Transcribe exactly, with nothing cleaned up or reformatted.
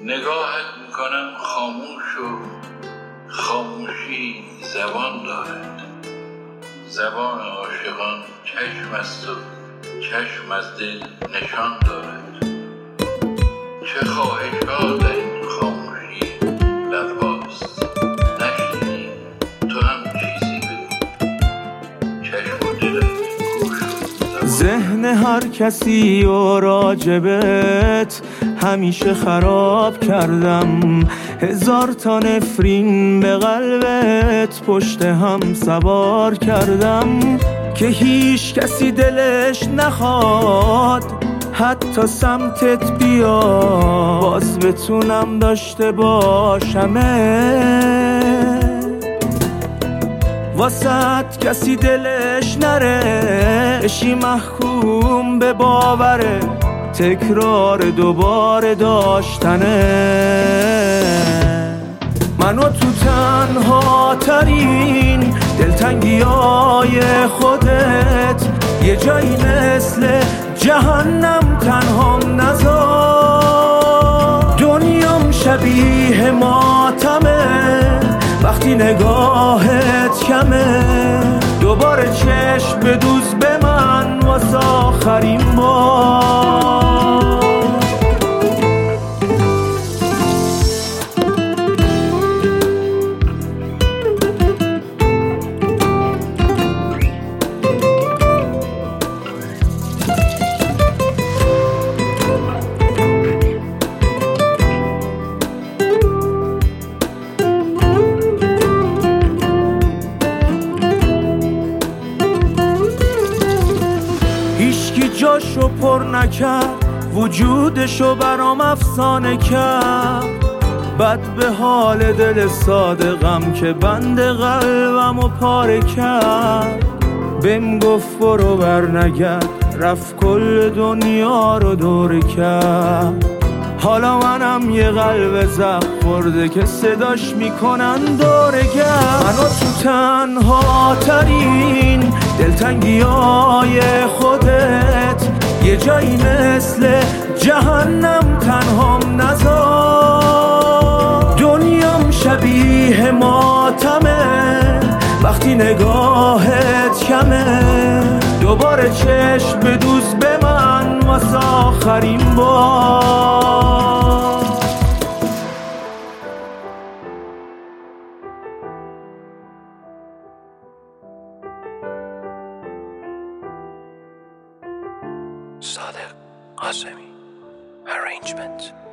نگاهت میکنم خاموش و خاموشی زبان دارد. زبان عاشقان چشم است و چشم از دل نشان دارد. چه خواهشات در این خاموشی لبهاست، نشنیدی تو هم چیزی بگو. چشم و دلت گوش و زبان. ذهن هر کسی و راجبت همیشه خراب کردم. هزار تا نفرین به قلبت پشت هم سوار کردم که هیچ کسی دلش نخواد حتی سمتت بیا. باز بتونم داشته باشمه واسط کسی دلش نره، اشی محکوم به باوره تکرار دوباره داشتنه. منو تو تنها ترین دلتنگی های خودت یه جایی مثل جهنم تنهام نذار. دنیام شبیه ماتمه وقتی نگاهت کمه. دوباره چشم بدوز به من واسه آخرین بار. هیچکی جاشو پر نکرد، وجودشو برام افسانه کرد. بد به حال دل صادقم که بند قلبمو پاره کرد. بهم گفت برو برنگرد، رفت کل دنیا رو دور کرد. حالا منم یه قلب زخم خورده که صداش میکنن دوره گرد. منو تو تنها ترین دلتنگی های خودت یه جایی مثل جهنم تنهام نذار. دنیام شبیه ماتمه وقتی نگاهت کمه. دوباره چشم بدوز به من واسه آخرین بار. صادق قاسمی Arrangement